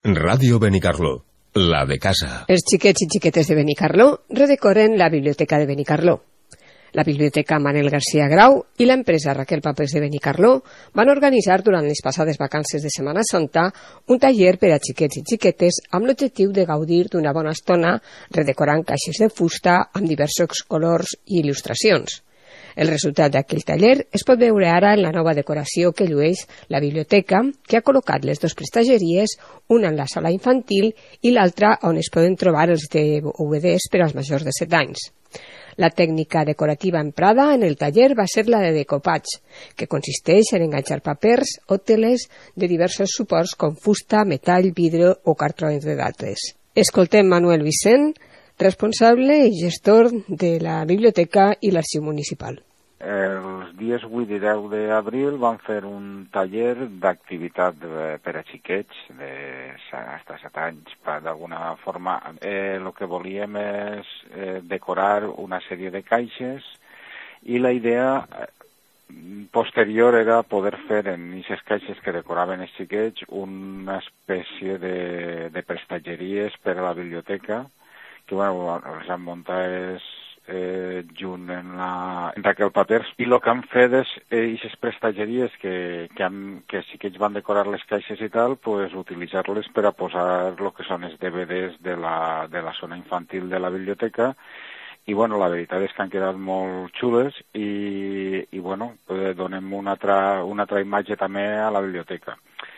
Ràdio Benicarló, la de casa. Els xiquets i xiquetes de Benicarló redecoren la biblioteca de Benicarló. La Biblioteca Manel García Grau i l'empresa Raquel Papers de Benicarló van organitzar durant les passades vacances de Setmana Santa un taller per a xiquets i xiquetes amb l'objectiu de gaudir d'una bona estona redecorant caixes de fusta amb diversos colors i il·lustracions. El resultat d'aquell taller es pot veure ara en la nova decoració que llueix la biblioteca, que ha col·locat les dues prestatgeries, una en la sala infantil i l'altra on es poden trobar els DVDs per als majors de 7 anys. La tècnica decorativa emprada en el taller va ser la de decopatge, que consisteix en enganxar papers o teles de diversos suports com fusta, metall, vidre o cartró, entre d'altres. Escoltem Manuel Vicent, responsable i gestor de la biblioteca i l'arxiu municipal. Els dies 8 i 10 d'abril vam fer un taller d'activitat per a xiquets de fins a 7 anys. D'alguna forma, el que volíem és decorar una sèrie de caixes i la idea posterior era poder fer en aquestes caixes que decoraven els xiquets una espècie de prestatgeries per a la biblioteca, que les han muntat junt en Raquel Papers, i el que han fet és aquestes prestatgeries que els xiquets van decorar les caixes i tal, pues, utilitzar-les per a posar el que són els DVDs de la zona infantil de la biblioteca. I bueno, la veritat és que han quedat molt xules i bueno, donem una altra imatge també a la biblioteca.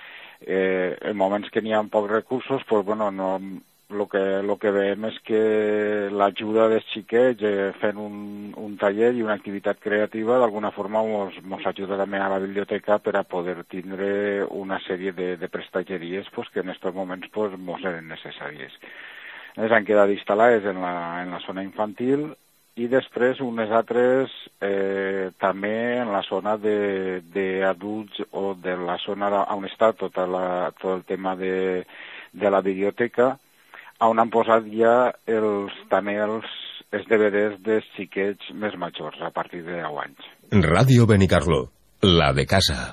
En moments que n'hi ha pocs recursos, pues bueno, lo que veiem és que l'ajuda dels xiquets fent un taller i una activitat creativa d'alguna forma ens ajuda també a la biblioteca per a poder tindre una sèrie de prestatgeries pues, que en aquests moments pues, ens eren necessàries. Han quedat instal·lades en la zona infantil i després unes altres també en la zona d'adults o de la zona on està tot el tema de la biblioteca, on han posat ja també els DVDs dels xiquets més majors, a partir de 10 anys. Ràdio Benicarló, la de casa.